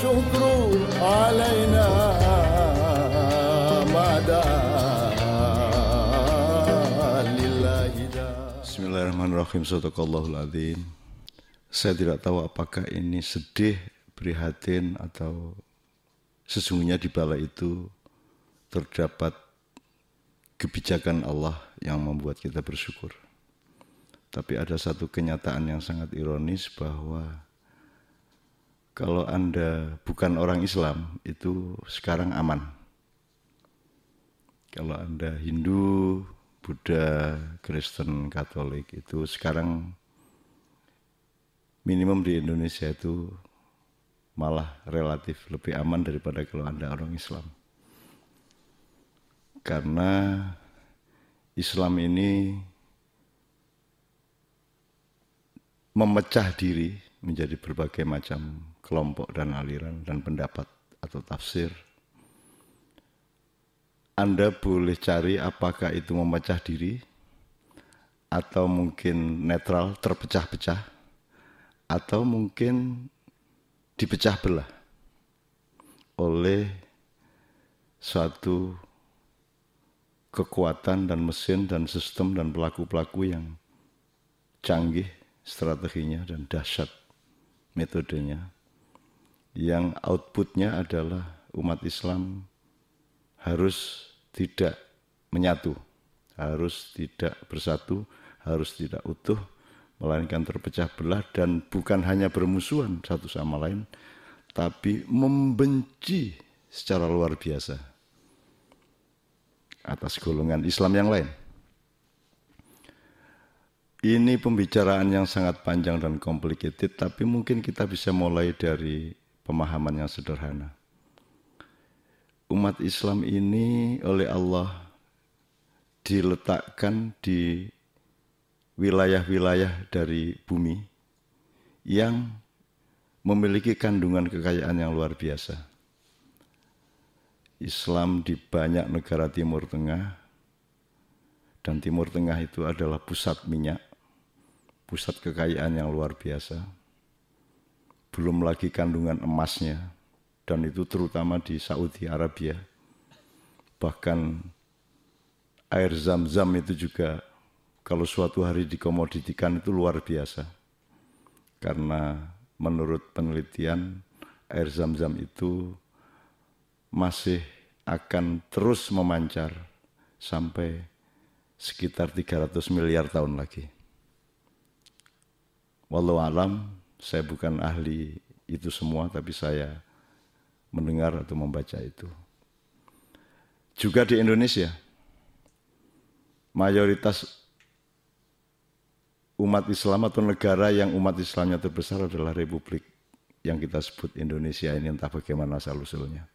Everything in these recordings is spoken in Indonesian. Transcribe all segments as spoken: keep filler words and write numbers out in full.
والشكر علينا مدى لله دا. Bismillahirrahmanirrahim. Sadaqallahul adzim. Saya tidak tahu apakah ini sedih, prihatin, atau sesungguhnya di bala itu terdapat kebijakan Allah yang membuat kita bersyukur. Tapi ada satu kenyataan yang sangat ironis bahwa kalau Anda bukan orang Islam, itu sekarang aman. Kalau Anda Hindu, Buddha, Kristen, Katolik, itu sekarang minimum di Indonesia itu malah relatif lebih aman daripada kalau Anda orang Islam. Karena Islam ini memecah diri menjadi berbagai macam kelompok dan aliran dan pendapat atau tafsir. Anda boleh cari apakah itu memecah diri atau mungkin netral, terpecah-pecah, atau mungkin dipecah belah oleh suatu kekuatan dan mesin dan sistem dan pelaku-pelaku yang canggih strateginya dan dahsyat metodenya, yang outputnya adalah umat Islam harus tidak menyatu, harus tidak bersatu, harus tidak utuh, melainkan terpecah belah, dan bukan hanya bermusuhan satu sama lain, tapi membenci secara luar biasa atas golongan Islam yang lain. Ini pembicaraan yang sangat panjang dan complicated, tapi mungkin kita bisa mulai dari pemahaman yang sederhana. Umat Islam ini oleh Allah diletakkan di wilayah-wilayah dari bumi yang memiliki kandungan kekayaan yang luar biasa. Islam di banyak negara Timur Tengah, dan Timur Tengah itu adalah pusat minyak, pusat kekayaan yang luar biasa. Belum lagi kandungan emasnya, dan itu terutama di Saudi Arabia. Bahkan air Zam-Zam itu juga kalau suatu hari dikomoditikan itu luar biasa. Karena menurut penelitian air Zam-Zam itu masih akan terus memancar sampai sekitar tiga ratus miliar tahun lagi. Wallahu alam, saya bukan ahli itu semua, tapi saya mendengar atau membaca itu. Juga di Indonesia, mayoritas umat Islam atau negara yang umat Islamnya terbesar adalah Republik yang kita sebut Indonesia ini, entah bagaimana asal-usulnya.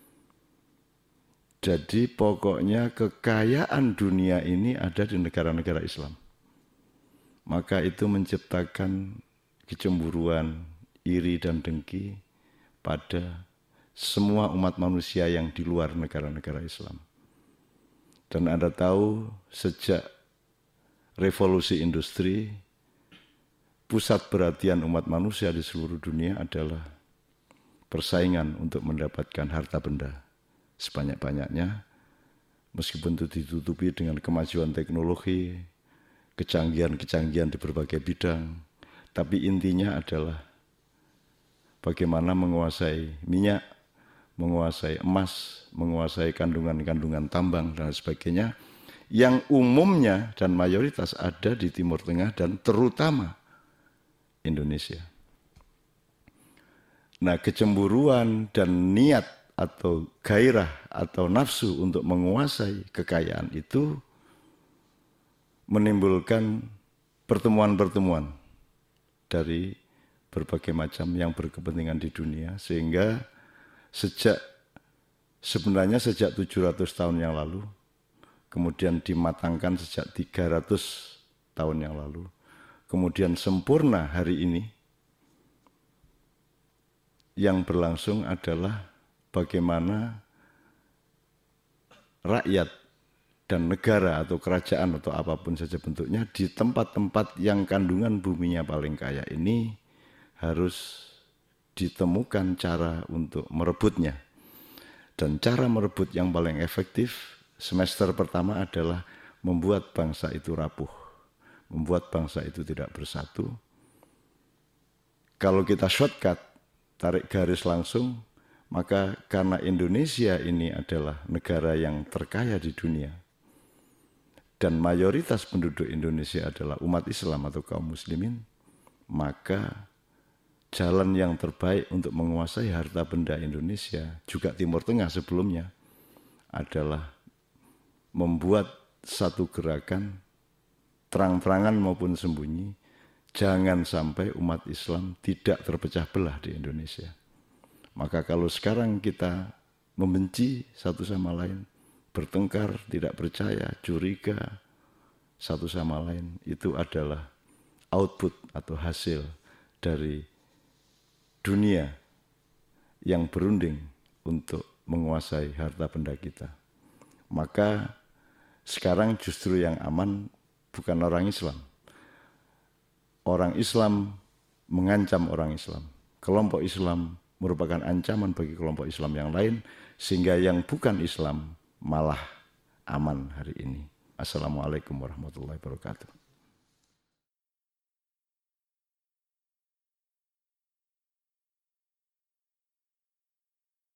Jadi pokoknya kekayaan dunia ini ada di negara-negara Islam. Maka itu menciptakan kecemburuan, iri dan dengki pada semua umat manusia yang di luar negara-negara Islam. Dan Anda tahu sejak revolusi industri, pusat perhatian umat manusia di seluruh dunia adalah persaingan untuk mendapatkan harta benda sebanyak-banyaknya, meskipun itu ditutupi dengan kemajuan teknologi, kecanggihan-kecanggihan di berbagai bidang, tapi intinya adalah bagaimana menguasai minyak, menguasai emas, menguasai kandungan-kandungan tambang dan sebagainya, yang umumnya dan mayoritas ada di Timur Tengah dan terutama Indonesia. Nah, kecemburuan dan niat atau gairah atau nafsu untuk menguasai kekayaan itu menimbulkan pertemuan-pertemuan dari berbagai macam yang berkepentingan di dunia, sehingga sejak sebenarnya sejak tujuh ratus tahun yang lalu, kemudian dimatangkan sejak tiga ratus tahun yang lalu, kemudian sempurna hari ini, yang berlangsung adalah bagaimana rakyat dan negara atau kerajaan atau apapun saja bentuknya di tempat-tempat yang kandungan buminya paling kaya ini harus ditemukan cara untuk merebutnya. Dan cara merebut yang paling efektif semester pertama adalah membuat bangsa itu rapuh, membuat bangsa itu tidak bersatu. Kalau kita shortcut, tarik garis langsung, maka karena Indonesia ini adalah negara yang terkaya di dunia, dan mayoritas penduduk Indonesia adalah umat Islam atau kaum muslimin, maka jalan yang terbaik untuk menguasai harta benda Indonesia, juga Timur Tengah sebelumnya, adalah membuat satu gerakan terang-terangan maupun sembunyi, jangan sampai umat Islam tidak terpecah belah di Indonesia. Maka kalau sekarang kita membenci satu sama lain, bertengkar, tidak percaya, curiga satu sama lain, itu adalah output atau hasil dari dunia yang berunding untuk menguasai harta benda kita. Maka sekarang justru yang aman bukan orang Islam. Orang Islam mengancam orang Islam. Kelompok Islam merupakan ancaman bagi kelompok Islam yang lain, sehingga yang bukan Islam malah aman hari ini. Assalamualaikum warahmatullahi wabarakatuh.